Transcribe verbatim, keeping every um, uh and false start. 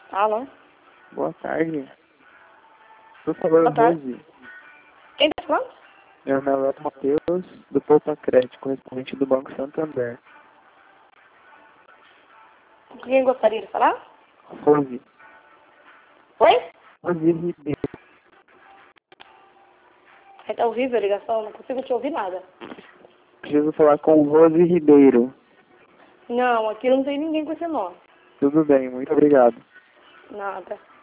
Alô? Boa tarde. Por favor, Boa tarde. Rose. Quem tá falando? Meu nome é Matheus, do Poupa Crédito, correspondente do Banco Santander. Com quem gostaria de falar? Rose. Oi? Rose Ribeiro. Aí tá horrível a ligação, não consigo te ouvir nada. Preciso falar com Rose Ribeiro. Não, aqui não tem ninguém com esse nome. Tudo bem, muito obrigado. Nada.